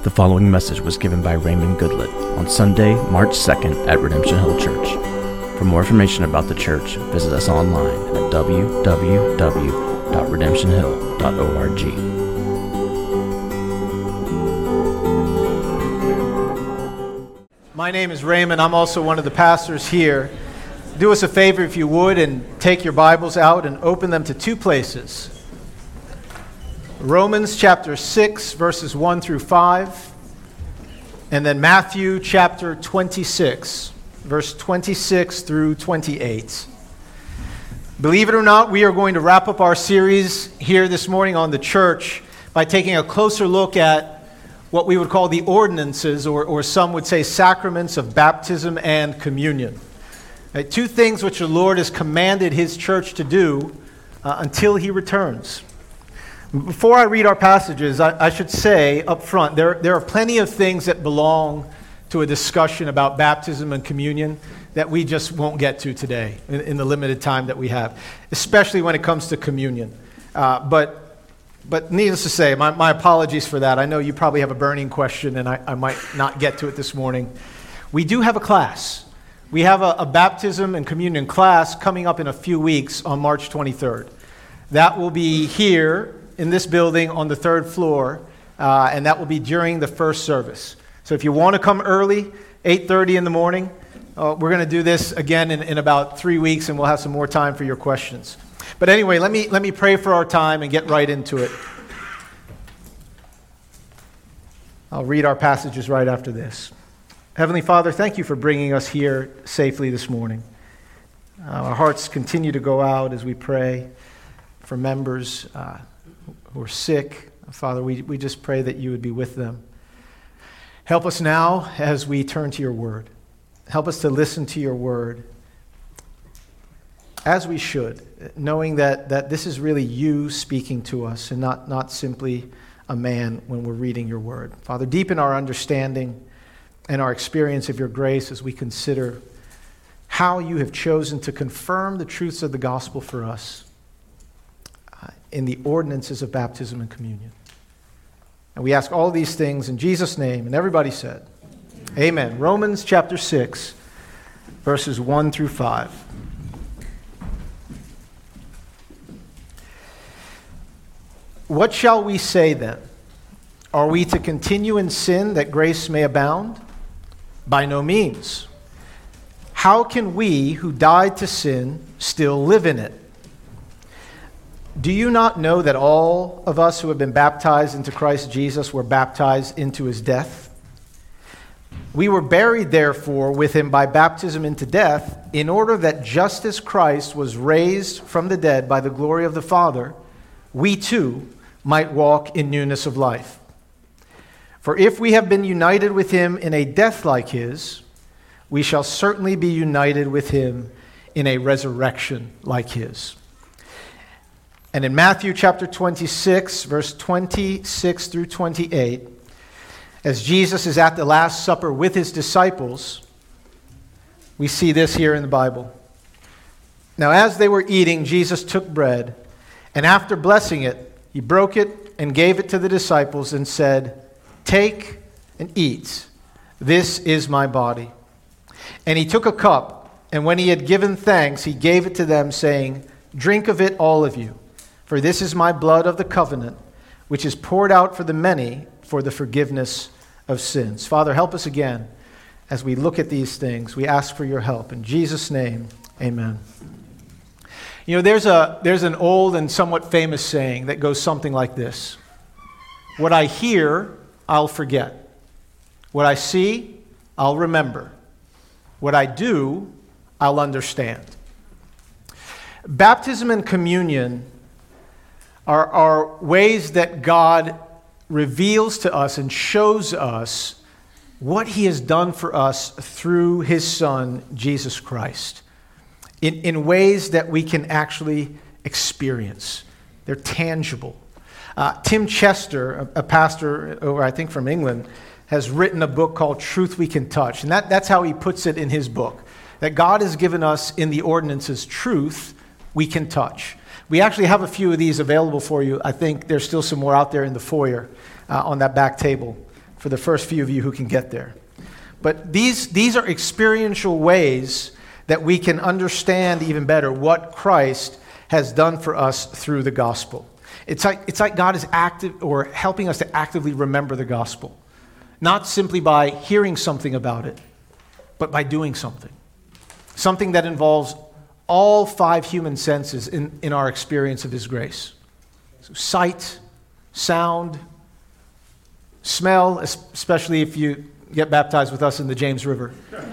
The following message was given by Raymond Goodlett on Sunday, March 2nd at Redemption Hill Church. For more information about the church, visit us online at www.redemptionhill.org. My name is Raymond. I'm also one of the pastors here. Do us a favor if you would and take your Bibles out and open them to two places. Romans chapter 6, verses 1 through 5, and then Matthew chapter 26, verse 26 through 28. Believe it or not, we are going to wrap up our series here this morning on the church by taking a closer look at what we would call the ordinances, or some would say sacraments of baptism and communion. Two things which the Lord has commanded His church to do until He returns. Before I read our passages, I should say up front, there are plenty of things that belong to a discussion about baptism and communion that we just won't get to today in the limited time that we have, especially when it comes to communion. But needless to say, my apologies for that. I know you probably have a burning question, and I might not get to it this morning. We do have a class. We have a baptism and communion class coming up in a few weeks on March 23rd. That will be here in this building on the third floor, and that will be during the first service. So if you want to come early, 8:30 in the morning, we're going to do this again in about 3 weeks, and we'll have some more time for your questions. But anyway, let me pray for our time and get right into it. I'll read our passages right after this. Heavenly Father, thank you for bringing us here safely this morning. Our hearts continue to go out as we pray for members who are sick. Father, we just pray that you would be with them. Help us now as we turn to your word. Help us to listen to your word as we should, knowing that this is really you speaking to us and not simply a man when we're reading your word. Father, deepen our understanding and our experience of your grace as we consider how you have chosen to confirm the truths of the gospel for us in the ordinances of baptism and communion. And we ask all these things in Jesus' name, and everybody said, Amen. Romans chapter 6, verses 1 through 5. What shall we say then? Are we to continue in sin that grace may abound? By no means. How can we who died to sin still live in it? Do you not know that all of us who have been baptized into Christ Jesus were baptized into his death? We were buried, therefore, with him by baptism into death, in order that just as Christ was raised from the dead by the glory of the Father, we too might walk in newness of life. For if we have been united with him in a death like his, we shall certainly be united with him in a resurrection like his. And in Matthew chapter 26, verse 26 through 28, as Jesus is at the Last Supper with his disciples, we see this here in the Bible. Now, as they were eating, Jesus took bread, and after blessing it, he broke it and gave it to the disciples and said, "Take and eat. This is my body." And he took a cup, and when he had given thanks, he gave it to them, saying, "Drink of it, all of you. For this is my blood of the covenant, which is poured out for the many for the forgiveness of sins." Father, help us again as we look at these things. We ask for your help. In Jesus' name, amen. You know, there's an old and somewhat famous saying that goes something like this. What I hear, I'll forget. What I see, I'll remember. What I do, I'll understand. Baptism and communion are ways that God reveals to us and shows us what he has done for us through his Son, Jesus Christ, in ways that we can actually experience. They're tangible. Tim Chester, a pastor over, I think, from England, has written a book called Truth We Can Touch. And that's how he puts it in his book, that God has given us in the ordinances truth we can touch. We actually have a few of these available for you. I think there's still some more out there in the foyer on that back table for the first few of you who can get there. But these are experiential ways that we can understand even better what Christ has done for us through the gospel. It's like God is active or helping us to actively remember the gospel. Not simply by hearing something about it, but by doing something. Something that involves all 5 human senses in our experience of His grace. So sight, sound, smell, especially if you get baptized with us in the James River.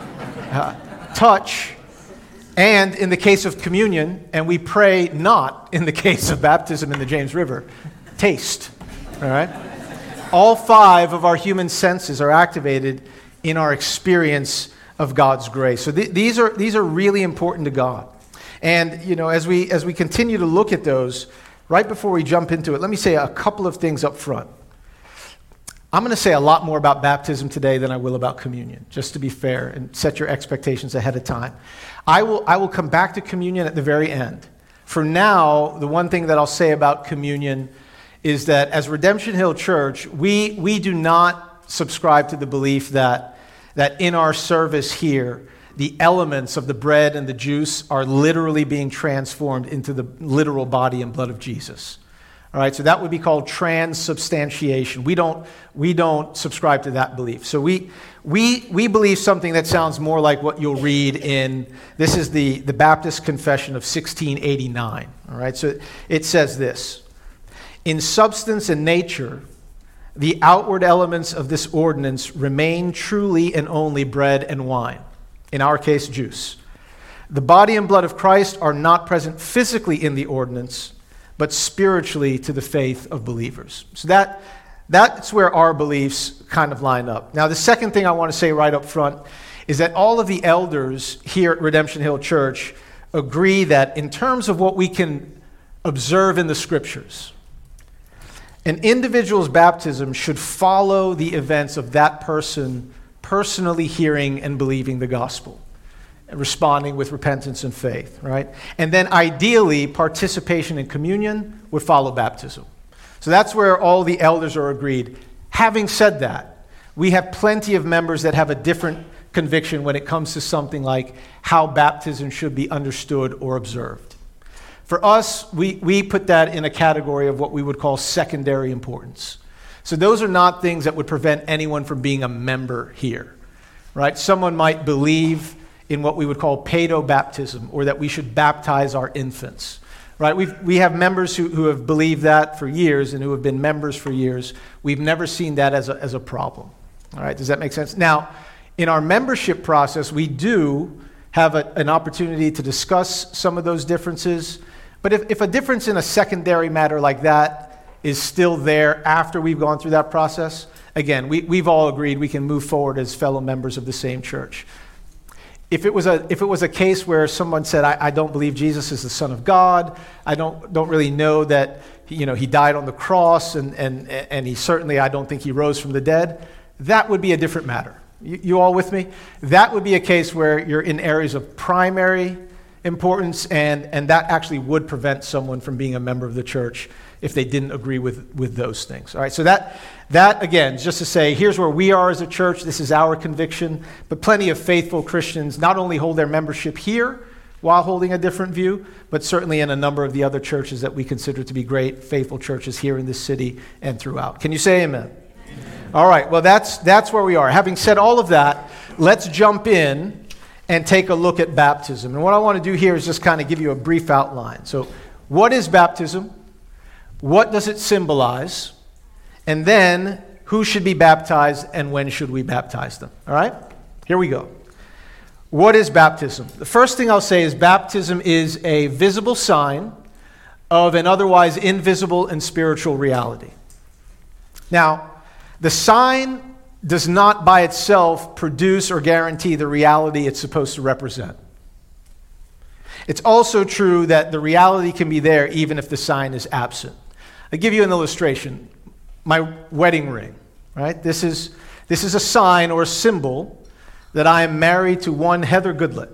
Touch, and in the case of communion, and we pray not in the case of baptism in the James River, taste. All right? All 5 of our human senses are activated in our experience of God's grace. So these are really important to God. And as we continue to look at those, right before we jump into it, let me say a couple of things up front. I'm going to say a lot more about baptism today than I will about communion, just to be fair and set your expectations ahead of time. I will come back to communion at the very end. For now, the one thing that I'll say about communion is that as Redemption Hill Church, we do not subscribe to the belief that in our service here, the elements of the bread and the juice are literally being transformed into the literal body and blood of Jesus. All right, so that would be called transubstantiation. We don't subscribe to that belief. So we believe something that sounds more like what you'll read in, this is the Baptist Confession of 1689. All right, so it says this: in substance and nature, the outward elements of this ordinance remain truly and only bread and wine. In our case, juice. The body and blood of Christ are not present physically in the ordinance, but spiritually to the faith of believers. So that's where our beliefs kind of line up. Now, the second thing I want to say right up front is that all of the elders here at Redemption Hill Church agree that in terms of what we can observe in the Scriptures, an individual's baptism should follow the events of that person personally hearing and believing the gospel, and responding with repentance and faith, right? And then ideally, participation in communion would follow baptism. So that's where all the elders are agreed. Having said that, we have plenty of members that have a different conviction when it comes to something like how baptism should be understood or observed. For us, we put that in a category of what we would call secondary importance. So those are not things that would prevent anyone from being a member here, right? Someone might believe in what we would call paedo-baptism, or that we should baptize our infants, right? We have members who have believed that for years and who have been members for years. We've never seen that as a problem, all right? Does that make sense? Now, in our membership process, we do have an opportunity to discuss some of those differences, but if a difference in a secondary matter like that is still there after we've gone through that process, again, we've all agreed we can move forward as fellow members of the same church. If it was a case where someone said, I don't believe Jesus is the Son of God, I don't really know that he died on the cross, and he certainly, I don't think he rose from the dead, that would be a different matter. You all with me? That would be a case where you're in areas of primary importance, and that actually would prevent someone from being a member of the church if they didn't agree with those things. All right, so that again, just to say, here's where we are as a church, this is our conviction, but plenty of faithful Christians not only hold their membership here while holding a different view, but certainly in a number of the other churches that we consider to be great, faithful churches here in this city and throughout. Can you say amen? Amen. All right, well, that's where we are. Having said all of that, let's jump in and take a look at baptism. And what I want to do here is just kind of give you a brief outline. So, what is baptism? What does it symbolize? And then, who should be baptized and when should we baptize them? All right? Here we go. What is baptism? The first thing I'll say is baptism is a visible sign of an otherwise invisible and spiritual reality. Now, the sign does not by itself produce or guarantee the reality it's supposed to represent. It's also true that the reality can be there even if the sign is absent. I'll give you an illustration. My wedding ring, right? This is a sign or a symbol that I am married to one Heather Goodlet.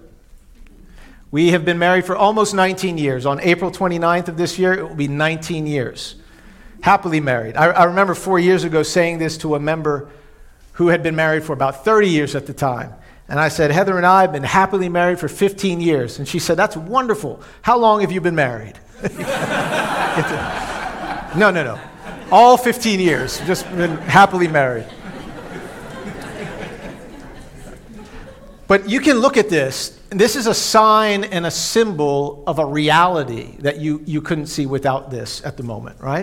We have been married for almost 19 years. On April 29th of this year, it will be 19 years. Happily married. I remember 4 years ago saying this to a member who had been married for about 30 years at the time. And I said, Heather and I have been happily married for 15 years. And she said, that's wonderful. How long have you been married? No. All 15 years, just been happily married. But you can look at this. This is a sign and a symbol of a reality that you couldn't see without this at the moment, right?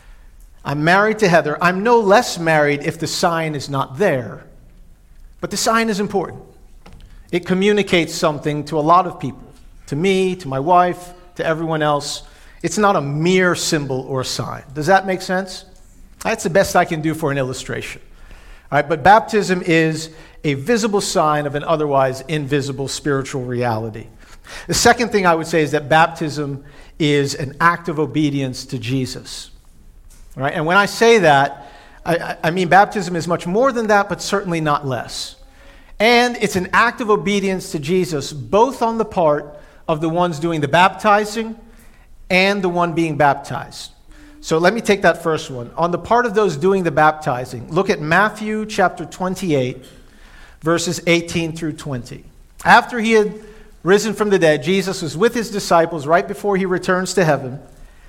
I'm married to Heather. I'm no less married if the sign is not there. But the sign is important. It communicates something to a lot of people, to me, to my wife, to everyone else. It's not a mere symbol or a sign. Does that make sense? That's the best I can do for an illustration. All right, but baptism is a visible sign of an otherwise invisible spiritual reality. The second thing I would say is that baptism is an act of obedience to Jesus. All right, and when I say that, I mean baptism is much more than that, but certainly not less. And it's an act of obedience to Jesus, both on the part of the ones doing the baptizing and the one being baptized. So let me take that first one. On the part of those doing the baptizing, look at Matthew chapter 28, verses 18 through 20. After he had risen from the dead, Jesus was with his disciples right before he returns to heaven.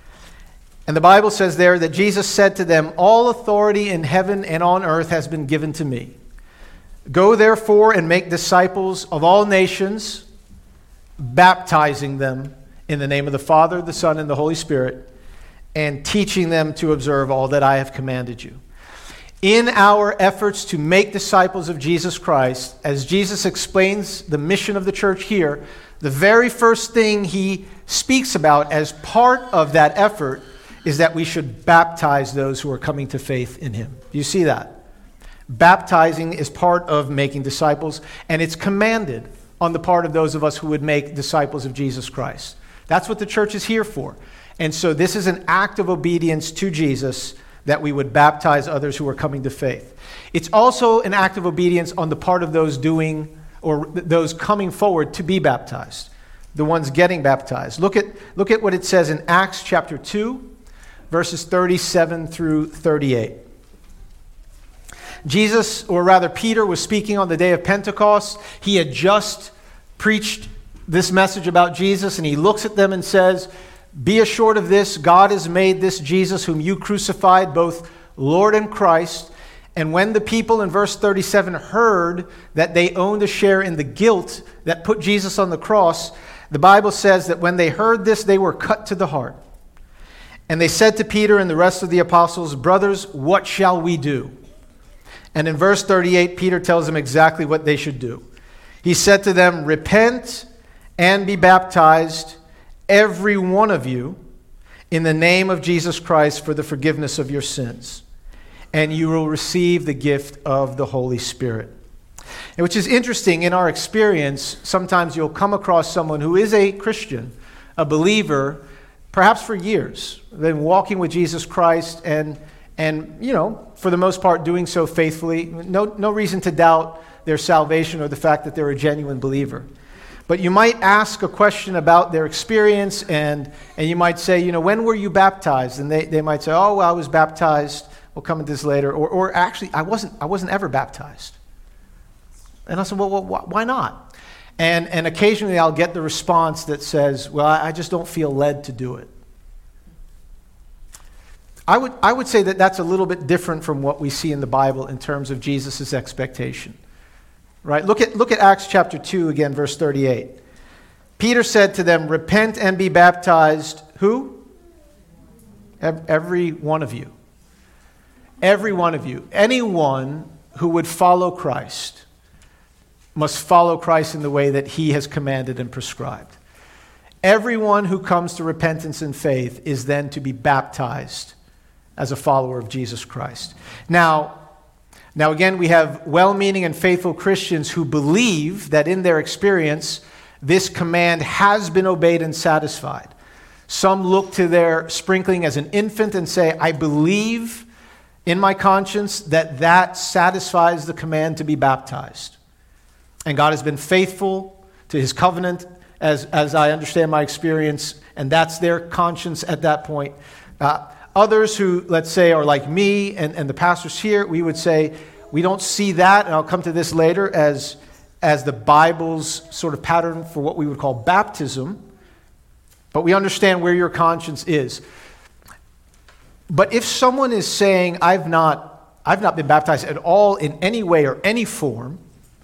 And the Bible says there that Jesus said to them, all authority in heaven and on earth has been given to me. Go therefore and make disciples of all nations, baptizing them in the name of the Father, the Son, and the Holy Spirit, and teaching them to observe all that I have commanded you. In our efforts to make disciples of Jesus Christ, as Jesus explains the mission of the church here, the very first thing he speaks about as part of that effort is that we should baptize those who are coming to faith in him. Do you see that? Baptizing is part of making disciples, and it's commanded on the part of those of us who would make disciples of Jesus Christ. That's what the church is here for. And so this is an act of obedience to Jesus that we would baptize others who are coming to faith. It's also an act of obedience on the part of those doing or those coming forward to be baptized, the ones getting baptized. Look at what it says in Acts chapter 2, verses 37 through 38. Jesus, or rather Peter, was speaking on the day of Pentecost. He had just preached this message about Jesus, and he looks at them and says, be assured of this, God has made this Jesus whom you crucified, both Lord and Christ. And when the people in verse 37 heard that they owned a share in the guilt that put Jesus on the cross, the Bible says that when they heard this, they were cut to the heart. And they said to Peter and the rest of the apostles, brothers, what shall we do? And in verse 38, Peter tells them exactly what they should do. He said to them, repent and be baptized, every one of you, in the name of Jesus Christ for the forgiveness of your sins, and you will receive the gift of the Holy Spirit. And which is interesting, in our experience, sometimes you'll come across someone who is a Christian, a believer, perhaps for years, been walking with Jesus Christ and you know, for the most part, doing so faithfully. No reason to doubt their salvation or the fact that they're a genuine believer. But you might ask a question about their experience, and you might say, you know, when were you baptized? And they might say, oh, well, I was baptized. We'll come to this later. Or actually, I wasn't ever baptized. And I said, well, why not? And occasionally I'll get the response that says, well, I just don't feel led to do it. I would say that that's a little bit different from what we see in the Bible in terms of Jesus' expectation. Right? Look at Acts chapter 2 again, verse 38. Peter said to them, repent and be baptized. Who? Every one of you. Every one of you. Anyone who would follow Christ must follow Christ in the way that he has commanded and prescribed. Everyone who comes to repentance and faith is then to be baptized as a follower of Jesus Christ. Now again, we have well-meaning and faithful Christians who believe that in their experience, this command has been obeyed and satisfied. Some look to their sprinkling as an infant and say, I believe in my conscience that satisfies the command to be baptized. And God has been faithful to his covenant, as I understand my experience, and that's their conscience at that point. Others who, let's say, are like me and the pastors here, we would say, We don't see that, and I'll come to this later, as the Bible's sort of pattern for what we would call baptism. But we understand where your conscience is. But if someone is saying, I've not been baptized at all in any way or any form,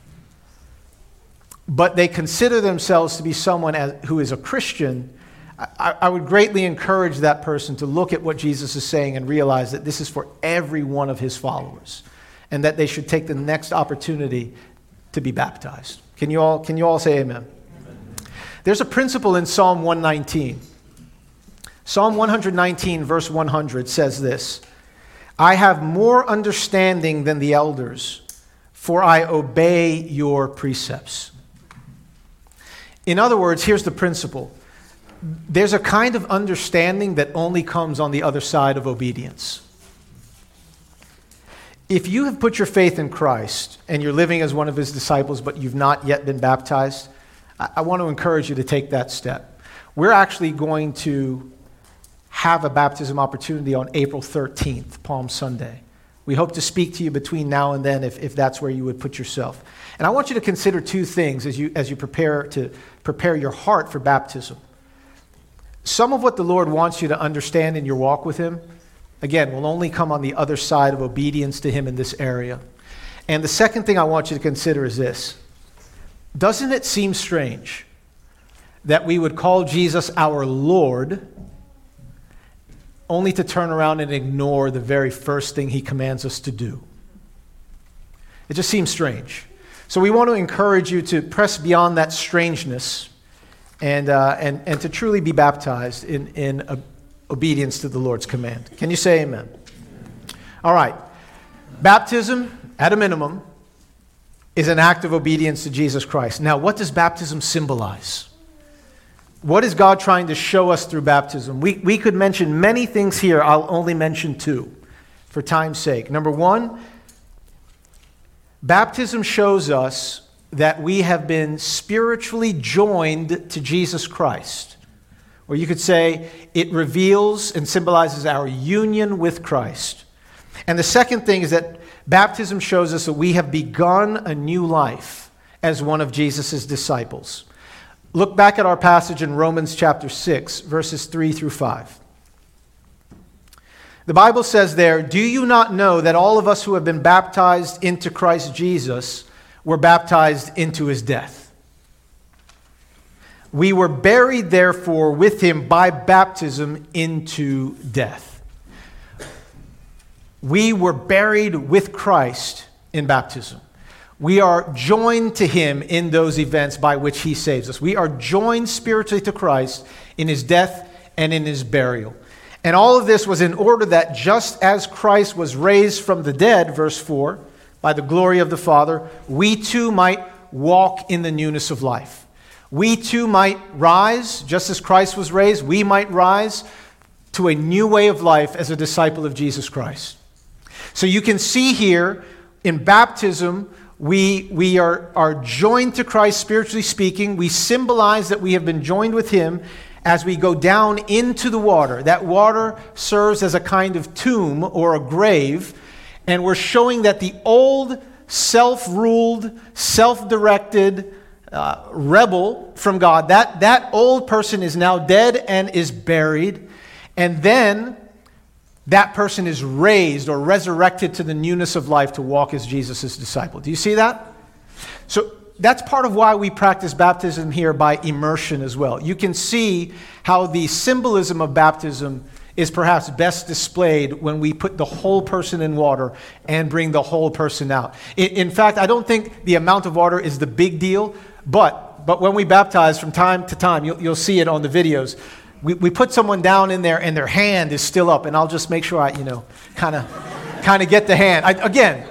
but they consider themselves to be someone who is a Christian, I would greatly encourage that person to look at what Jesus is saying and realize that this is for every one of his followers, and that they should take the next opportunity to be baptized. Can you all say amen? Amen. There's a principle in Psalm 119. Psalm 119, verse 100 says this: I have more understanding than the elders, for I obey your precepts. In other words, here's the principle. There's a kind of understanding that only comes on the other side of obedience. If you have put your faith in Christ and you're living as one of his disciples, but you've not yet been baptized, I want to encourage you to take that step. We're actually going to have a baptism opportunity on April 13th, Palm Sunday. We hope to speak to you between now and then if that's where you would put yourself. And I want you to consider two things as you prepare your heart for baptism. Some of what the Lord wants you to understand in your walk with him, again, will only come on the other side of obedience to him in this area. And the second thing I want you to consider is this: doesn't it seem strange that we would call Jesus our Lord only to turn around and ignore the very first thing he commands us to do? It just seems strange. So we want to encourage you to press beyond that strangeness and to truly be baptized in obedience to the Lord's command. Can you say amen? All right. Baptism, at a minimum, is an act of obedience to Jesus Christ. Now, what does baptism symbolize? What is God trying to show us through baptism? We could mention many things here. I'll only mention two for time's sake. Number one, baptism shows us that we have been spiritually joined to Jesus Christ. Or you could say it reveals and symbolizes our union with Christ. And the second thing is that baptism shows us that we have begun a new life as one of Jesus' disciples. Look back at our passage in Romans chapter 6, verses 3 through 5. The Bible says there, "Do you not know that all of us who have been baptized into Christ Jesus were baptized into his death? We were buried, therefore, with him by baptism into death." We were buried with Christ in baptism. We are joined to him in those events by which he saves us. We are joined spiritually to Christ in his death and in his burial. And all of this was in order that just as Christ was raised from the dead, verse 4, by the glory of the Father, we too might walk in the newness of life. We too might rise, just as Christ was raised, we might rise to a new way of life as a disciple of Jesus Christ. So you can see here in baptism, we are joined to Christ, spiritually speaking. We symbolize that we have been joined with him as we go down into the water. That water serves as a kind of tomb or a grave, and we're showing that the old self-ruled, self-directed rebel from God, that old person is now dead and is buried, and then that person is raised or resurrected to the newness of life to walk as Jesus' disciple. Do you see that? So that's part of why we practice baptism here by immersion as well. You can see how the symbolism of baptism is perhaps best displayed when we put the whole person in water and bring the whole person out. In fact, I don't think the amount of water is the big deal, but when we baptize from time to time, you'll see it on the videos. We put someone down in there and their hand is still up, and I'll just make sure I, kind of get the hand. Again,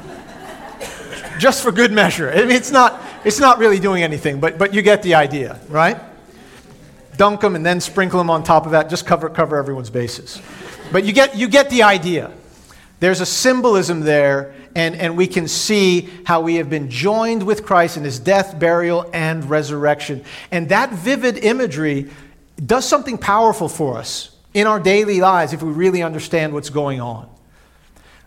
just for good measure. I mean, it's not really doing anything, but you get the idea, right? Dunk them and then sprinkle them on top of that. Just cover everyone's bases. But you get the idea. There's a symbolism there, and we can see how we have been joined with Christ in his death, burial, and resurrection. And that vivid imagery does something powerful for us in our daily lives if we really understand what's going on.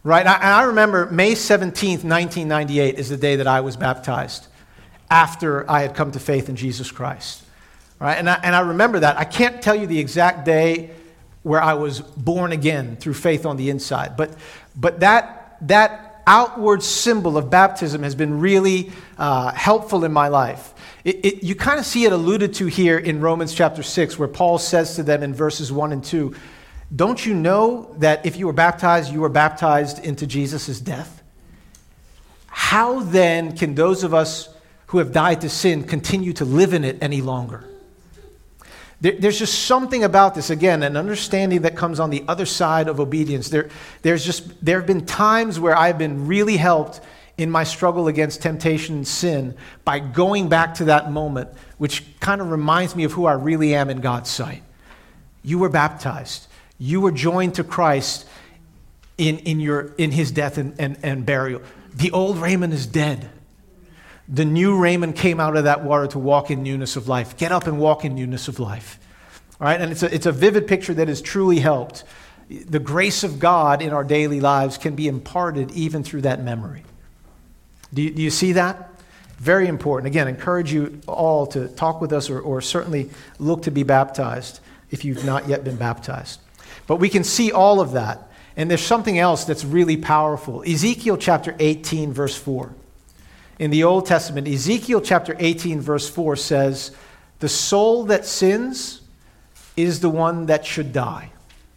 right? And I remember May 17th, 1998 is the day that I was baptized after I had come to faith in Jesus Christ, right? And I remember that. I can't tell you the exact day where I was born again through faith on the inside, but that outward symbol of baptism has been really helpful in my life. You kind of see it alluded to here in Romans chapter 6, where Paul says to them in verses 1 and 2, don't you know that if you were baptized into Jesus' death? How then can those of us who have died to sin continue to live in it any longer? There's just something about this, again, an understanding that comes on the other side of obedience. There have been times where I've been really helped in my struggle against temptation and sin by going back to that moment, which kind of reminds me of who I really am in God's sight. You were baptized. You were joined to Christ in his death and burial. The old Raymond is dead. The new Raymond came out of that water to walk in newness of life. Get up and walk in newness of life. All right? And it's a vivid picture that has truly helped. The grace of God in our daily lives can be imparted even through that memory. Do you see that? Very important. Again, encourage you all to talk with us or certainly look to be baptized if you've not yet been baptized. But we can see all of that. And there's something else that's really powerful. Ezekiel chapter 18, verse 4. In the Old Testament, Ezekiel chapter 18, verse 4 says, the soul that sins is the one that should die.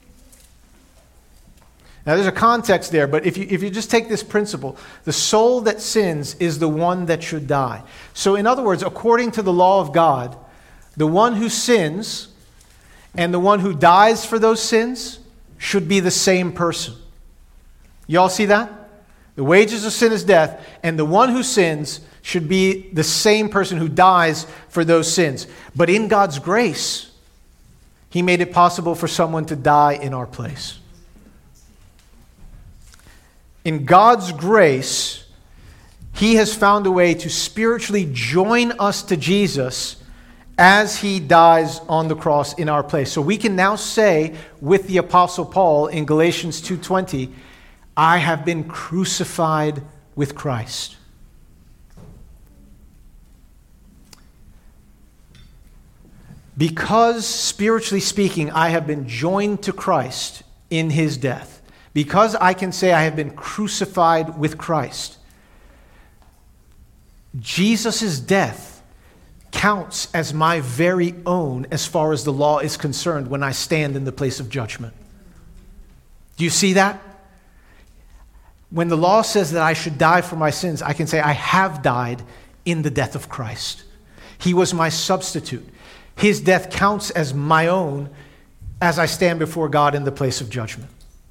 Now, there's a context there, but if you just take this principle, the soul that sins is the one that should die. So, in other words, according to the law of God, the one who sins and the one who dies for those sins should be the same person. You all see that? The wages of sin is death, and the one who sins should be the same person who dies for those sins. But in God's grace, He made it possible for someone to die in our place. In God's grace, He has found a way to spiritually join us to Jesus as He dies on the cross in our place. So we can now say with the Apostle Paul in Galatians 2:20, I have been crucified with Christ. Because, spiritually speaking, I have been joined to Christ in His death. Because I can say I have been crucified with Christ, Jesus' death counts as my very own as far as the law is concerned when I stand in the place of judgment. Do you see that? When the law says that I should die for my sins, I can say I have died in the death of Christ. He was my substitute. His death counts as my own as I stand before God in the place of judgment.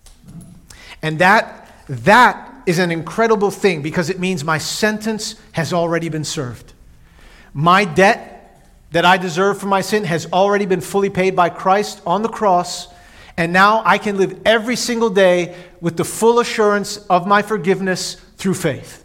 And that is an incredible thing because it means my sentence has already been served. My debt that I deserve for my sin has already been fully paid by Christ on the cross, and now I can live every single day with the full assurance of my forgiveness through faith.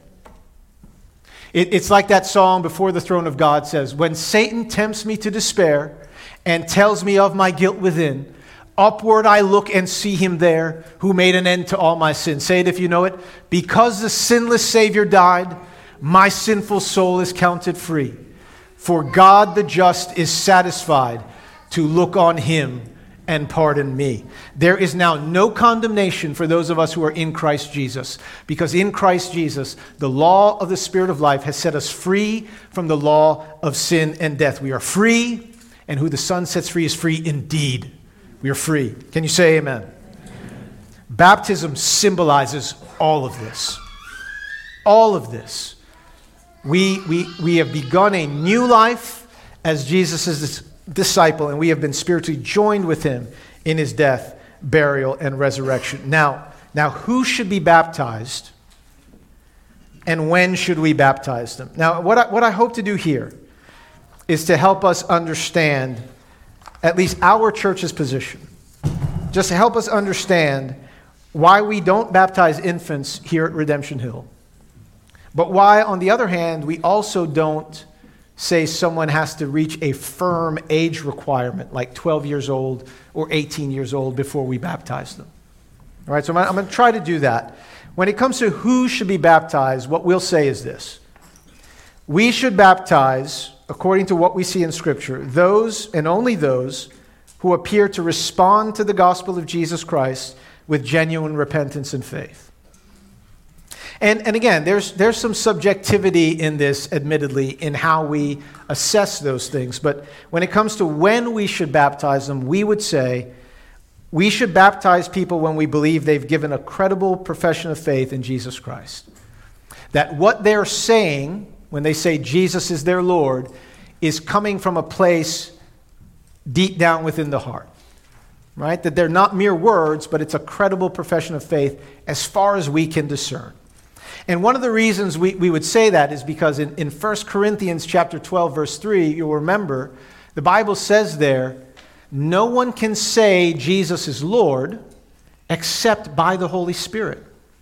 It's like that song Before the Throne of God says, when Satan tempts me to despair and tells me of my guilt within, upward I look and see Him there who made an end to all my sins. Say it if you know it. Because the sinless Savior died, my sinful soul is counted free. For God the just is satisfied to look on Him and pardon me. There is now no condemnation for those of us who are in Christ Jesus, because in Christ Jesus, the law of the Spirit of life has set us free from the law of sin and death. We are free, and who the Son sets free is free indeed. We are free. Can you say amen? Amen. Baptism symbolizes all of this. All of this. We have begun a new life as Jesus' disciple, and we have been spiritually joined with Him in His death, burial, and resurrection. Now, who should be baptized, and when should we baptize them? Now, what I hope to do here is to help us understand at least our church's position, just to help us understand why we don't baptize infants here at Redemption Hill, but why, on the other hand, we also don't say someone has to reach a firm age requirement, like 12 years old or 18 years old before we baptize them. All right, so I'm going to try to do that. When it comes to who should be baptized, what we'll say is this. We should baptize, according to what we see in Scripture, those and only those who appear to respond to the gospel of Jesus Christ with genuine repentance and faith. And again, there's some subjectivity in this, admittedly, in how we assess those things. But when it comes to when we should baptize them, we would say we should baptize people when we believe they've given a credible profession of faith in Jesus Christ. That what they're saying when they say Jesus is their Lord is coming from a place deep down within the heart. Right? That they're not mere words, but it's a credible profession of faith as far as we can discern. And one of the reasons we would say that is because in 1 Corinthians chapter 12, verse 3, you'll remember, the Bible says there, no one can say Jesus is Lord except by the Holy Spirit.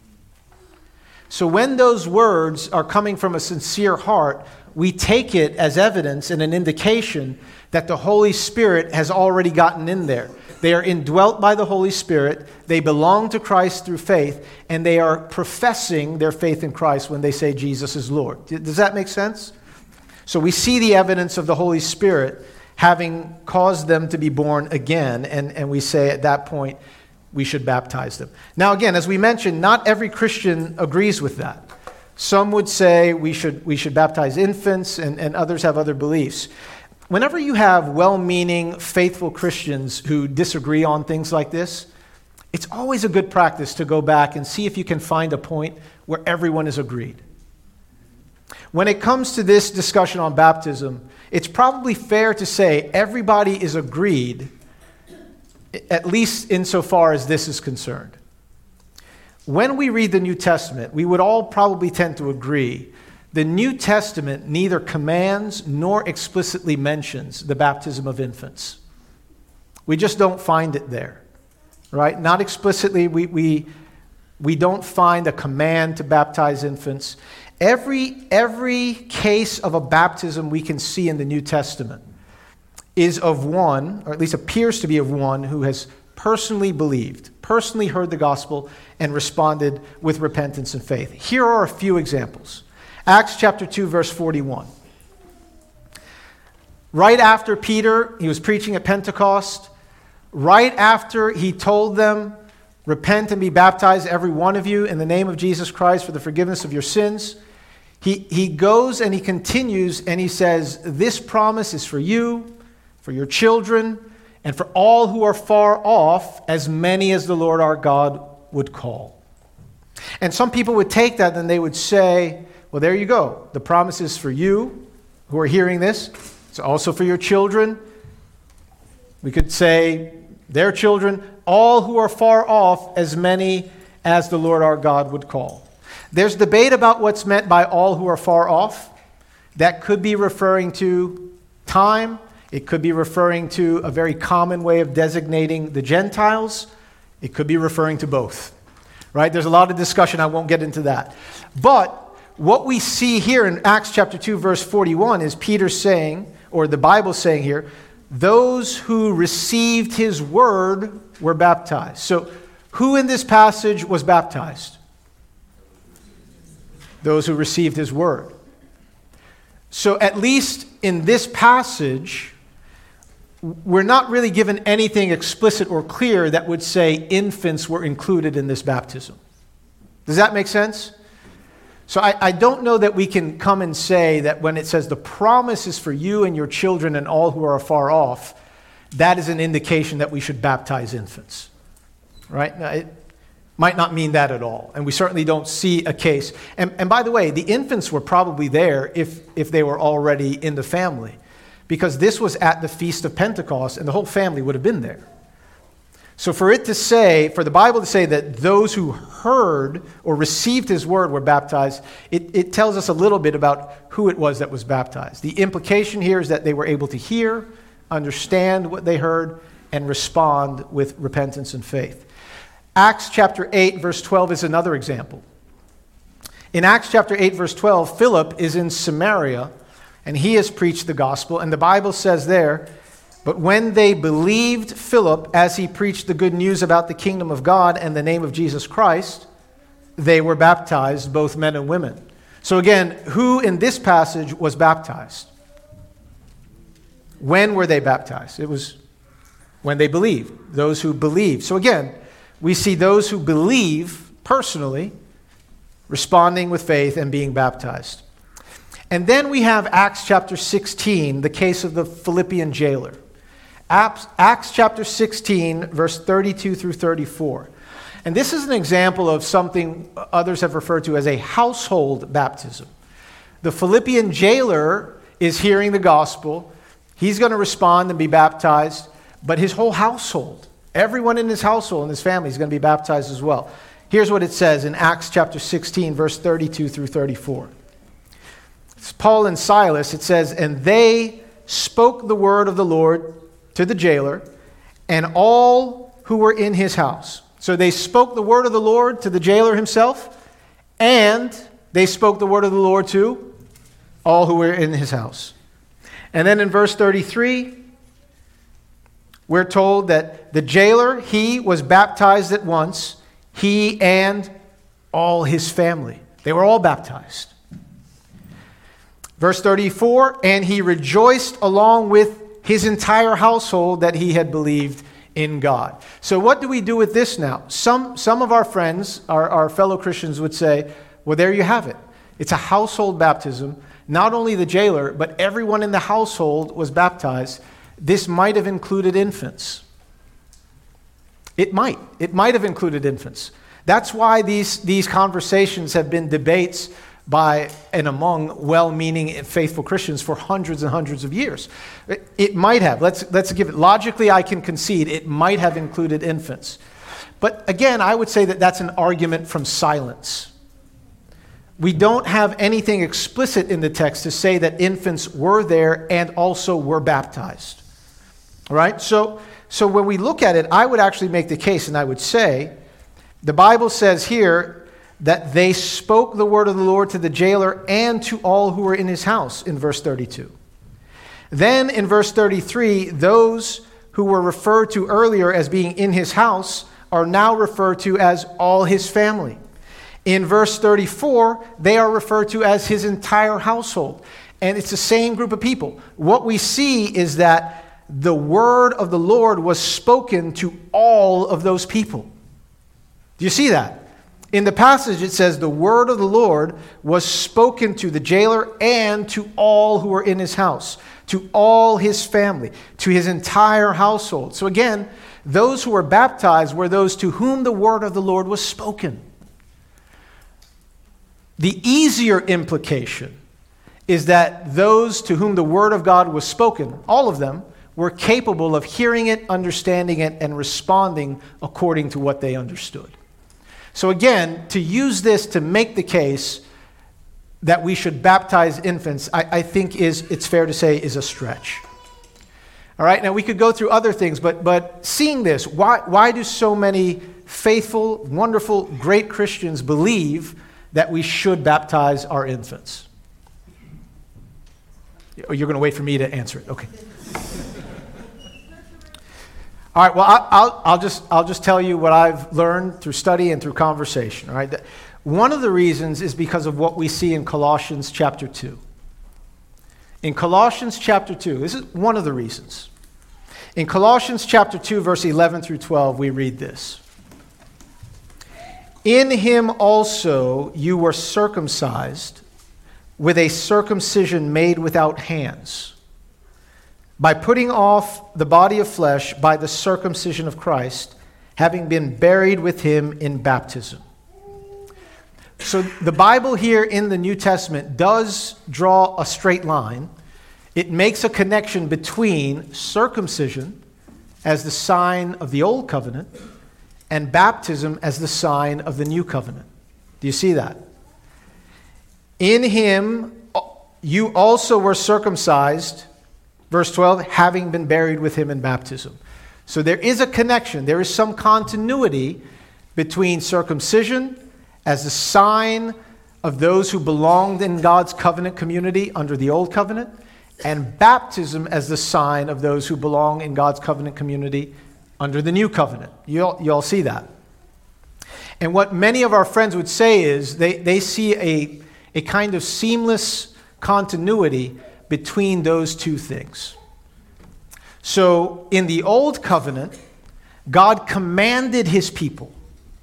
So when those words are coming from a sincere heart, we take it as evidence and an indication that the Holy Spirit has already gotten in there. They are indwelt by the Holy Spirit, they belong to Christ through faith, and they are professing their faith in Christ when they say Jesus is Lord. Does that make sense? So we see the evidence of the Holy Spirit having caused them to be born again, and we say at that point we should baptize them. Now again, as we mentioned, not every Christian agrees with that. Some would say we should baptize infants, and others have other beliefs. Whenever you have well-meaning, faithful Christians who disagree on things like this, it's always a good practice to go back and see if you can find a point where everyone is agreed. When it comes to this discussion on baptism, it's probably fair to say everybody is agreed, at least insofar as this is concerned. When we read the New Testament, we would all probably tend to agree the New Testament neither commands nor explicitly mentions the baptism of infants. We just don't find it there, right? Not explicitly. We don't find a command to baptize infants. Every case of a baptism we can see in the New Testament is of one, or at least appears to be of one, who has personally believed, personally heard the gospel, and responded with repentance and faith. Here are a few examples. Acts chapter 2, verse 41. Right after Peter, he was preaching at Pentecost, right after he told them, repent and be baptized, every one of you, in the name of Jesus Christ for the forgiveness of your sins, he goes and he continues and he says, this promise is for you, for your children, and for all who are far off, as many as the Lord our God would call. And some people would take that and they would say, well, there you go. The promise is for you who are hearing this. It's also for your children. We could say their children, all who are far off, as many as the Lord our God would call. There's debate about what's meant by all who are far off. That could be referring to time. It could be referring to a very common way of designating the Gentiles. It could be referring to both. Right? There's a lot of discussion. I won't get into that. But what we see here in Acts chapter 2, verse 41 is Peter saying, or the Bible saying here, those who received his word were baptized. So who in this passage was baptized? Those who received his word. So at least in this passage, we're not really given anything explicit or clear that would say infants were included in this baptism. Does that make sense? So I don't know that we can come and say that when it says the promise is for you and your children and all who are far off, that is an indication that we should baptize infants. Right? Now, it might not mean that at all. And we certainly don't see a case. And by the way, the infants were probably there if they were already in the family. Because this was at the Feast of Pentecost and the whole family would have been there. So for the Bible to say that those who heard or received his word were baptized, it tells us a little bit about who it was that was baptized. The implication here is that they were able to hear, understand what they heard, and respond with repentance and faith. Acts chapter 8, verse 12 is another example. In Acts chapter 8, verse 12, Philip is in Samaria, and he has preached the gospel, and the Bible says there, but when they believed Philip as he preached the good news about the kingdom of God and the name of Jesus Christ, they were baptized, both men and women. So again, who in this passage was baptized? When were they baptized? It was when they believed, those who believed. So again, we see those who believe personally responding with faith and being baptized. And then we have Acts chapter 16, the case of the Philippian jailer. Acts chapter 16, verse 32 through 34. And this is an example of something others have referred to as a household baptism. The Philippian jailer is hearing the gospel. He's going to respond and be baptized, but his whole household, everyone in his household and his family is going to be baptized as well. Here's what it says in Acts chapter 16, verse 32 through 34. It's Paul and Silas. It says, "And they spoke the word of the Lord to the jailer and all who were in his house." So they spoke the word of the Lord to the jailer himself, and they spoke the word of the Lord to all who were in his house. And then in verse 33, we're told that the jailer, he was baptized at once, he and all his family. They were all baptized. Verse 34, "And he rejoiced along with his entire household that he had believed in God." So what do we do with this now? Some of our friends, our fellow Christians would say, well, there you have it. It's a household baptism. Not only the jailer, but everyone in the household was baptized. This might have included infants. It might. It might have included infants. That's why these conversations have been debates by and among well-meaning faithful Christians for hundreds and hundreds of years. It might have. Let's give it. Logically, I can concede it might have included infants. But again, I would say that that's an argument from silence. We don't have anything explicit in the text to say that infants were there and also were baptized. All right? So when we look at it, I would actually make the case, and I would say, the Bible says here that they spoke the word of the Lord to the jailer and to all who were in his house, in verse 32. Then in verse 33, those who were referred to earlier as being in his house are now referred to as all his family. In verse 34, they are referred to as his entire household. And it's the same group of people. What we see is that the word of the Lord was spoken to all of those people. Do you see that? In the passage, it says the word of the Lord was spoken to the jailer and to all who were in his house, to all his family, to his entire household. So again, those who were baptized were those to whom the word of the Lord was spoken. The easier implication is that those to whom the word of God was spoken, all of them, were capable of hearing it, understanding it, and responding according to what they understood. So again, to use this to make the case that we should baptize infants, I think it's fair to say is a stretch. All right, now we could go through other things, but seeing this, why do so many faithful, wonderful, great Christians believe that we should baptize our infants? Oh, you're going to wait for me to answer it. Okay. All right, well, I'll just tell you what I've learned through study and through conversation. All right, one of the reasons is because of what we see in Colossians chapter 2. In Colossians chapter 2, this is one of the reasons. In Colossians chapter 2, verse 11 through 12, we read this. "In him also you were circumcised with a circumcision made without hands, by putting off the body of flesh by the circumcision of Christ, having been buried with him in baptism." So the Bible here in the New Testament does draw a straight line. It makes a connection between circumcision as the sign of the old covenant and baptism as the sign of the new covenant. Do you see that? "In him you also were circumcised," verse 12, "having been buried with him in baptism." So there is a connection. There is some continuity between circumcision as a sign of those who belonged in God's covenant community under the old covenant, and baptism as the sign of those who belong in God's covenant community under the new covenant. You all see that. And what many of our friends would say is they see a kind of seamless continuity between those two things. So in the Old Covenant, God commanded his people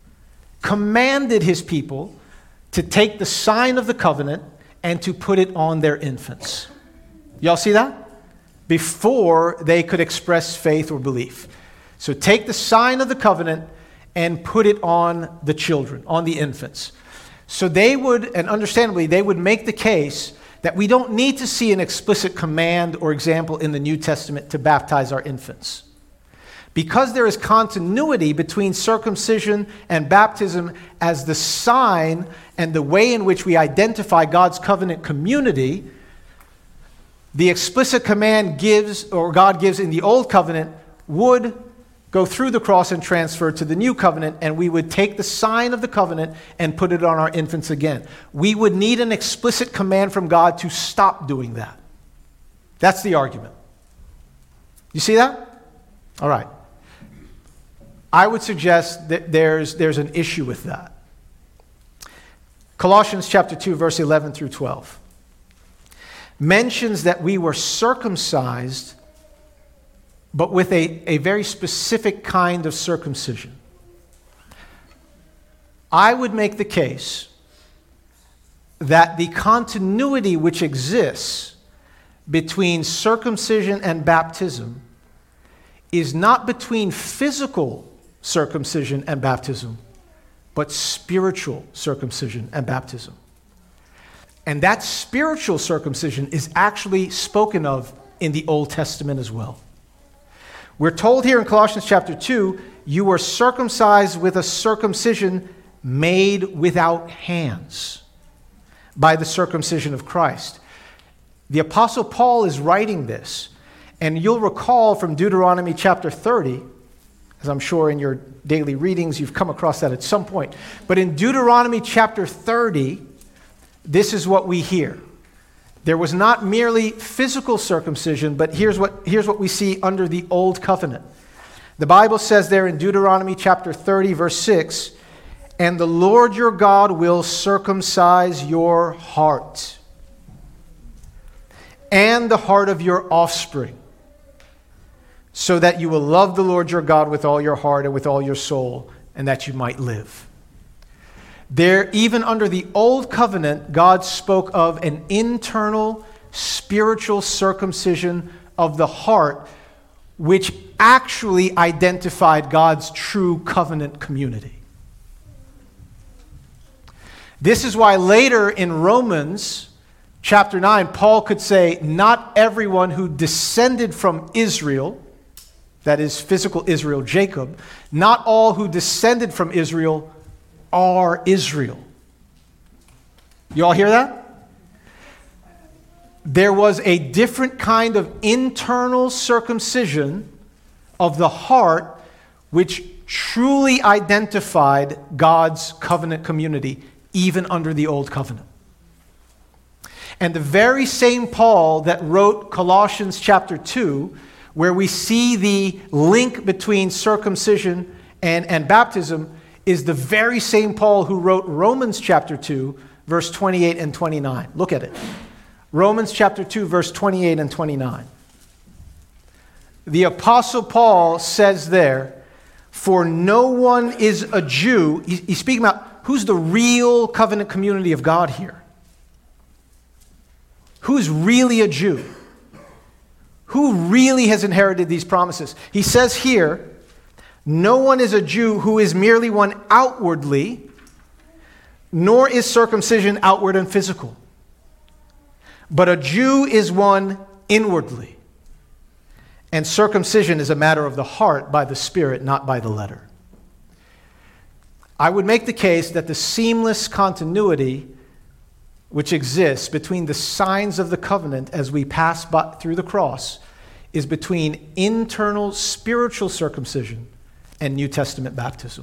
to take the sign of the covenant and to put it on their infants. Y'all see that? Before they could express faith or belief. So take the sign of the covenant and put it on the children, on the infants. So they would, and understandably, they would make the case that we don't need to see an explicit command or example in the New Testament to baptize our infants. Because there is continuity between circumcision and baptism as the sign and the way in which we identify God's covenant community, the explicit command God gives in the Old Covenant would go through the cross and transfer to the New Covenant, and we would take the sign of the covenant and put it on our infants again. We would need an explicit command from God to stop doing that. That's the argument. You see that? All right. I would suggest that there's an issue with that. Colossians chapter 2, verse 11 through 12 mentions that we were circumcised, but with a very specific kind of circumcision. I would make the case that the continuity which exists between circumcision and baptism is not between physical circumcision and baptism, but spiritual circumcision and baptism. And that spiritual circumcision is actually spoken of in the Old Testament as well. We're told here in Colossians chapter 2, you were circumcised with a circumcision made without hands by the circumcision of Christ. The Apostle Paul is writing this, and you'll recall from Deuteronomy chapter 30, as I'm sure in your daily readings you've come across that at some point. But in Deuteronomy chapter 30, this is what we hear. There was not merely physical circumcision, but here's what we see under the Old Covenant. The Bible says there in Deuteronomy chapter 30, verse 6, "And the Lord your God will circumcise your heart and the heart of your offspring, so that you will love the Lord your God with all your heart and with all your soul, and that you might live." There, even under the Old Covenant, God spoke of an internal spiritual circumcision of the heart, which actually identified God's true covenant community. This is why later in Romans chapter 9, Paul could say, not everyone who descended from Israel, that is physical Israel, Jacob, not all who descended from Israel are Israel. You all hear that? There was a different kind of internal circumcision of the heart which truly identified God's covenant community, even under the Old Covenant. And the very same Paul that wrote Colossians chapter 2, where we see the link between circumcision and baptism, is the very same Paul who wrote Romans chapter 2, verse 28 and 29. Look at it. Romans chapter 2, verse 28 and 29. The Apostle Paul says there, "For no one is a Jew." He's speaking about who's the real covenant community of God here. Who's really a Jew? Who really has inherited these promises? He says here, "No one is a Jew who is merely one outwardly, nor is circumcision outward and physical. But a Jew is one inwardly, and circumcision is a matter of the heart by the Spirit, not by the letter." I would make the case that the seamless continuity which exists between the signs of the covenant as we pass through the cross is between internal spiritual circumcision and New Testament baptism.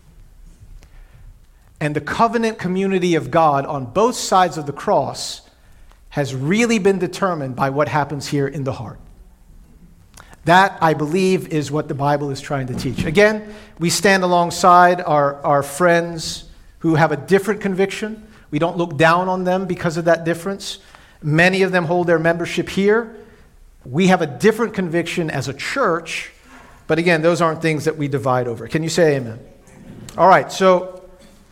And the covenant community of God on both sides of the cross has really been determined by what happens here in the heart. That, I believe, is what the Bible is trying to teach. Again, we stand alongside our friends who have a different conviction. We don't look down on them because of that difference. Many of them hold their membership here. We have a different conviction as a church, but again, those aren't things that we divide over. Can you say amen? All right, so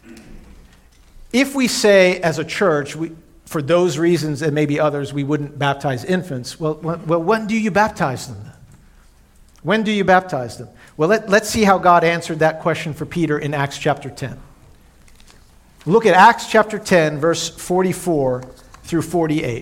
if we say as a church, for those reasons and maybe others, we wouldn't baptize infants, well, when do you baptize them then? When do you baptize them? Well, let's see how God answered that question for Peter in Acts chapter 10. Look at Acts chapter 10, verse 44 through 48.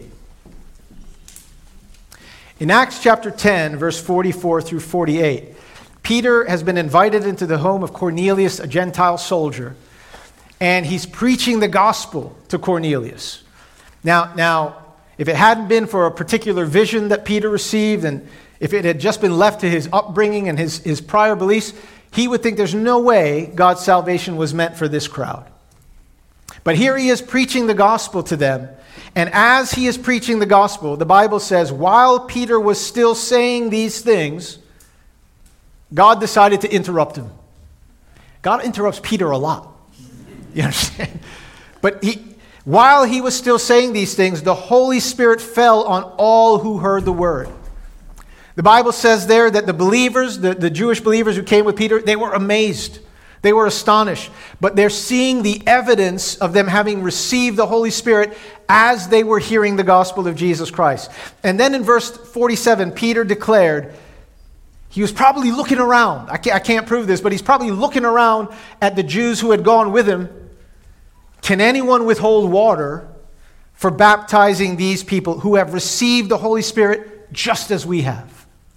In Acts chapter 10, verse 44 through 48, Peter has been invited into the home of Cornelius, a Gentile soldier, and he's preaching the gospel to Cornelius. Now, if it hadn't been for a particular vision that Peter received, and if it had just been left to his upbringing and his prior beliefs, he would think there's no way God's salvation was meant for this crowd. But here he is preaching the gospel to them. And as he is preaching the gospel, the Bible says, while Peter was still saying these things, God decided to interrupt him. God interrupts Peter a lot. You understand? But while he was still saying these things, the Holy Spirit fell on all who heard the word. The Bible says there that the believers, the Jewish believers who came with Peter, they were amazed. They were astonished, but they're seeing the evidence of them having received the Holy Spirit as they were hearing the gospel of Jesus Christ. And then in verse 47, Peter declared, he was probably looking around. I can't prove this, but he's probably looking around at the Jews who had gone with him. Can anyone withhold water for baptizing these people who have received the Holy Spirit just as we have?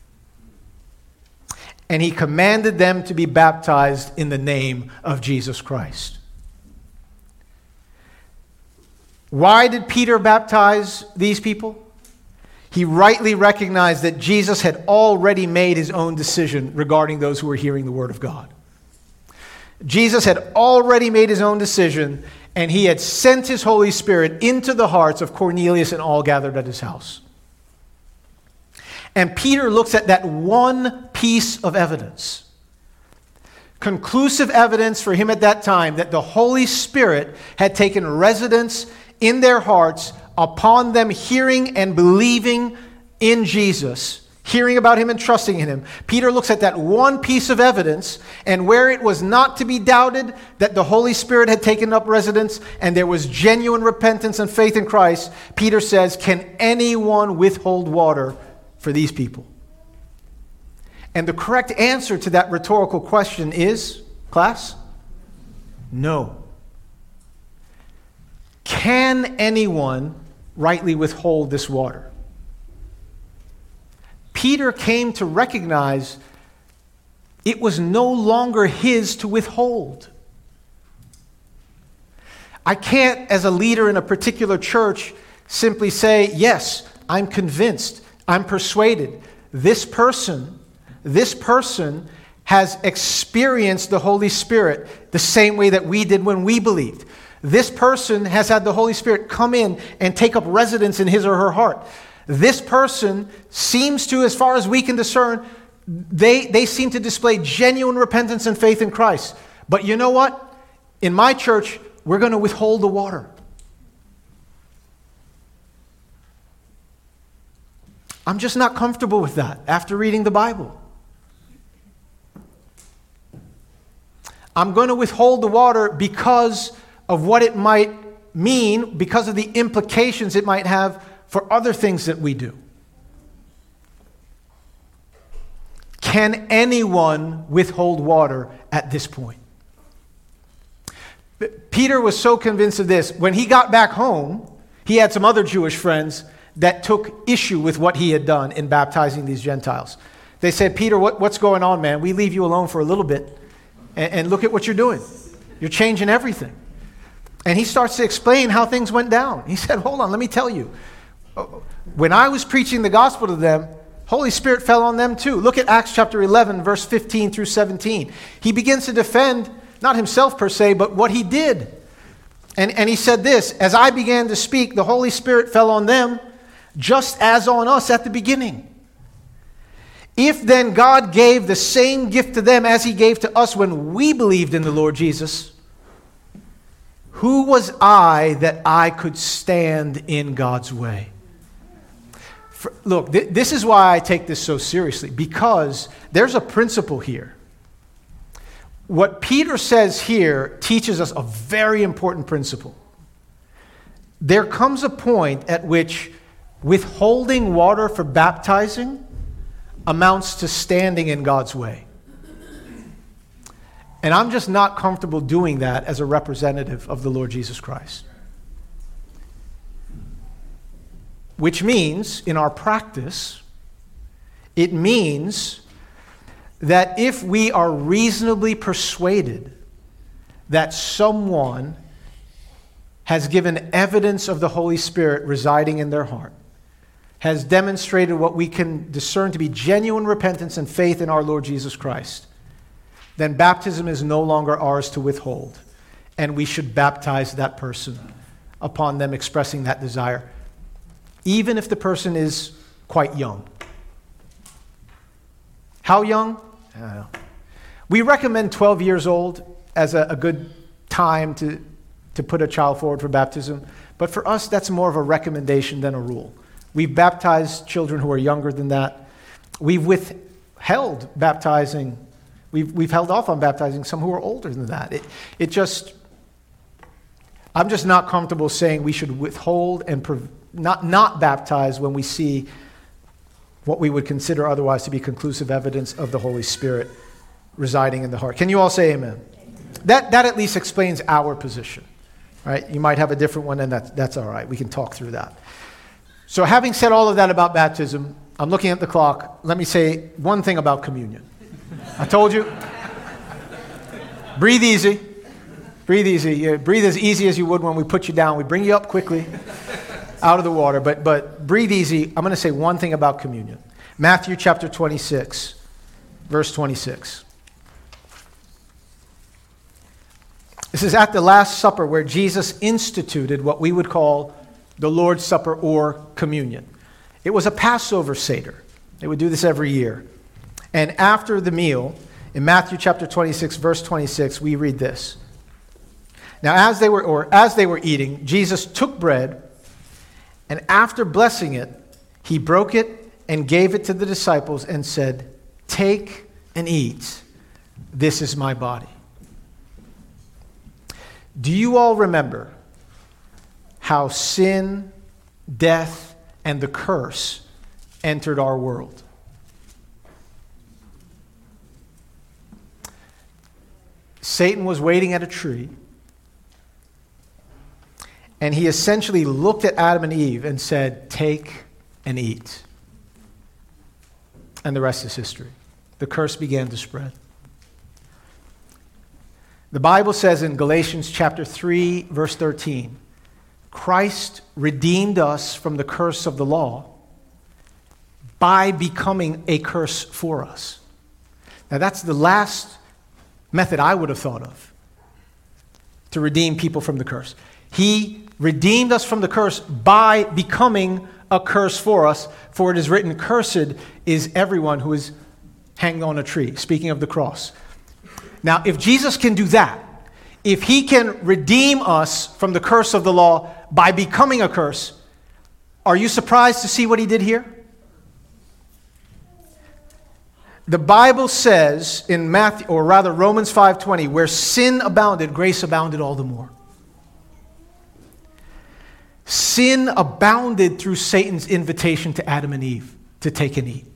And he commanded them to be baptized in the name of Jesus Christ. Why did Peter baptize these people? He rightly recognized that Jesus had already made his own decision regarding those who were hearing the word of God. Jesus had already made his own decision, and he had sent his Holy Spirit into the hearts of Cornelius and all gathered at his house. And Peter looks at that one piece of evidence, conclusive evidence for him at that time that the Holy Spirit had taken residence in their hearts upon them hearing and believing in Jesus, hearing about him and trusting in him. Peter looks at that one piece of evidence, and where it was not to be doubted that the Holy Spirit had taken up residence and there was genuine repentance and faith in Christ, Peter says, can anyone withhold water for these people? And the correct answer to that rhetorical question is, class, no. Can anyone rightly withhold this water? Peter came to recognize it was no longer his to withhold. I can't, as a leader in a particular church, simply say, yes, I'm convinced, I'm persuaded. This person has experienced the Holy Spirit the same way that we did when we believed. This person has had the Holy Spirit come in and take up residence in his or her heart. This person seems to, as far as we can discern, they seem to display genuine repentance and faith in Christ. But you know what? In my church, we're going to withhold the water. I'm just not comfortable with that after reading the Bible. I'm going to withhold the water because of what it might mean, because of the implications it might have for other things that we do. Can anyone withhold water at this point? Peter was so convinced of this. When he got back home, he had some other Jewish friends that took issue with what he had done in baptizing these Gentiles. They said, Peter, what's going on, man? We leave you alone for a little bit, and look at what you're doing. You're changing everything. And he starts to explain how things went down. He said, hold on, let me tell you. When I was preaching the gospel to them, Holy Spirit fell on them too. Look at Acts chapter 11, verse 15 through 17. He begins to defend, not himself per se, but what he did. And he said this, as I began to speak, the Holy Spirit fell on them, just as on us at the beginning. If then God gave the same gift to them as he gave to us when we believed in the Lord Jesus, who was I that I could stand in God's way? Look, this is why I take this so seriously, because there's a principle here. What Peter says here teaches us a very important principle. There comes a point at which withholding water for baptizing amounts to standing in God's way. And I'm just not comfortable doing that as a representative of the Lord Jesus Christ. Which means, in our practice, it means that if we are reasonably persuaded that someone has given evidence of the Holy Spirit residing in their heart, has demonstrated what we can discern to be genuine repentance and faith in our Lord Jesus Christ, then baptism is no longer ours to withhold, and we should baptize that person upon them expressing that desire, even if the person is quite young. How young? I don't know. We recommend 12 years old as a good time to put a child forward for baptism, but for us, that's more of a recommendation than a rule. We've baptized children who are younger than that. We've withheld baptizing. We've held off on baptizing some who are older than that. I'm just not comfortable saying we should withhold and not baptize when we see what we would consider otherwise to be conclusive evidence of the Holy Spirit residing in the heart. Can you all say amen? That at least explains our position, right? You might have a different one, and that's all right. We can talk through that. So having said all of that about baptism, I'm looking at the clock. Let me say one thing about communion. I told you, breathe easy. Breathe easy. You breathe as easy as you would when we put you down. We bring you up quickly out of the water, but breathe easy. I'm going to say one thing about communion. Matthew chapter 26, verse 26. This is at the Last Supper where Jesus instituted what we would call the Lord's Supper or communion. It was a Passover Seder. They would do this every year. And after the meal, in Matthew chapter 26, verse 26, we read this. Now, as they were eating, Jesus took bread, and after blessing it, he broke it and gave it to the disciples and said, "Take and eat. This is my body." Do you all remember how sin, death, and the curse entered our world? Satan was waiting at a tree, and he essentially looked at Adam and Eve and said, "Take and eat." And the rest is history. The curse began to spread. The Bible says in Galatians chapter 3, verse 13, Christ redeemed us from the curse of the law by becoming a curse for us. Now that's the last method I would have thought of to redeem people from the curse. He redeemed us from the curse by becoming a curse for us, for it is written, "Cursed is everyone who is hanged on a tree," speaking of the cross. Now, if Jesus can do that, if he can redeem us from the curse of the law by becoming a curse, are you surprised to see what he did here? The Bible says in Romans 5:20, where sin abounded, grace abounded all the more. Sin abounded through Satan's invitation to Adam and Eve to take and eat.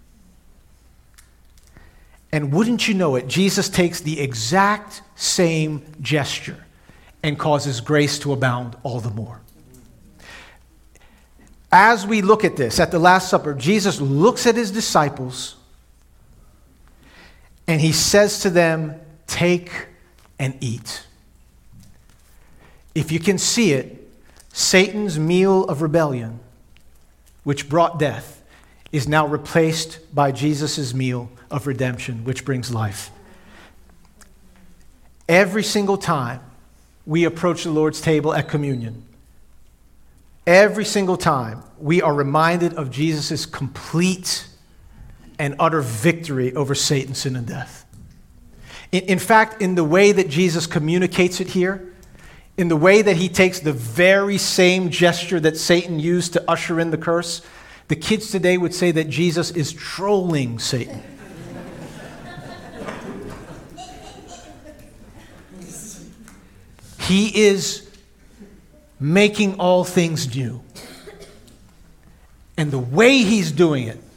And wouldn't you know it, Jesus takes the exact same gesture and causes grace to abound all the more. As we look at this, at the Last Supper, Jesus looks at his disciples and he says to them, "Take and eat." If you can see it, Satan's meal of rebellion, which brought death, is now replaced by Jesus' meal of redemption, which brings life. Every single time we approach the Lord's table at communion, every single time we are reminded of Jesus' complete and utter victory over Satan, sin, and death. In fact, in the way that Jesus communicates it here, in the way that he takes the very same gesture that Satan used to usher in the curse, the kids today would say that Jesus is trolling Satan. He is making all things new. And the way he's doing it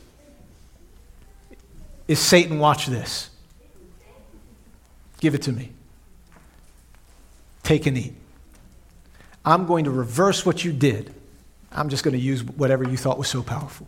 is, Satan, watch this. Give it to me. Take and eat. I'm going to reverse what you did. I'm just going to use whatever you thought was so powerful.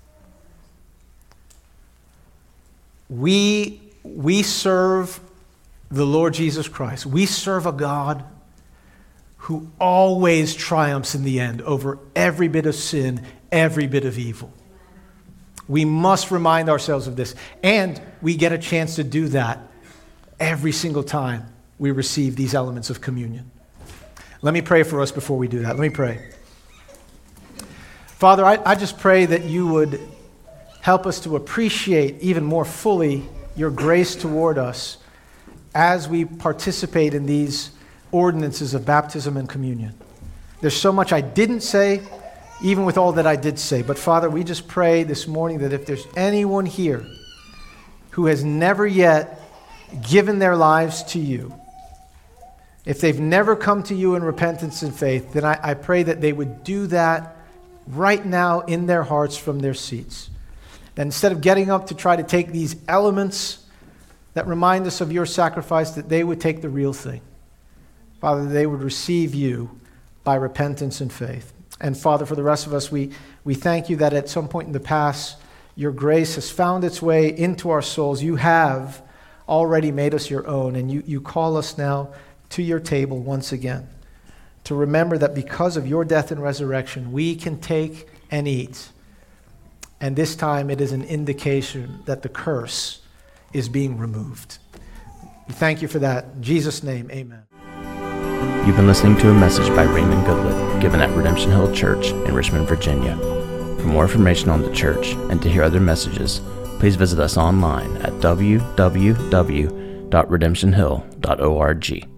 We serve the Lord Jesus Christ. We serve a God who always triumphs in the end over every bit of sin, every bit of evil. We must remind ourselves of this. And we get a chance to do that every single time we receive these elements of communion. Let me pray for us before we do that. Let me pray. Father, I just pray that you would help us to appreciate even more fully your grace toward us as we participate in these ordinances of baptism and communion. There's so much I didn't say, even with all that I did say. But Father, we just pray this morning that if there's anyone here who has never yet given their lives to you, if they've never come to you in repentance and faith, then I pray that they would do that right now in their hearts from their seats. And instead of getting up to try to take these elements that remind us of your sacrifice, that they would take the real thing. Father, they would receive you by repentance and faith. And Father, for the rest of us, we thank you that at some point in the past, your grace has found its way into our souls. You have already made us your own, and you call us now to your table once again to remember that because of your death and resurrection, we can take and eat. And this time it is an indication that the curse is being removed. We thank you for that. In Jesus' name, amen. You've been listening to a message by Raymond Goodlett given at Redemption Hill Church in Richmond, Virginia. For more information on the church and to hear other messages, please visit us online at www.redemptionhill.org.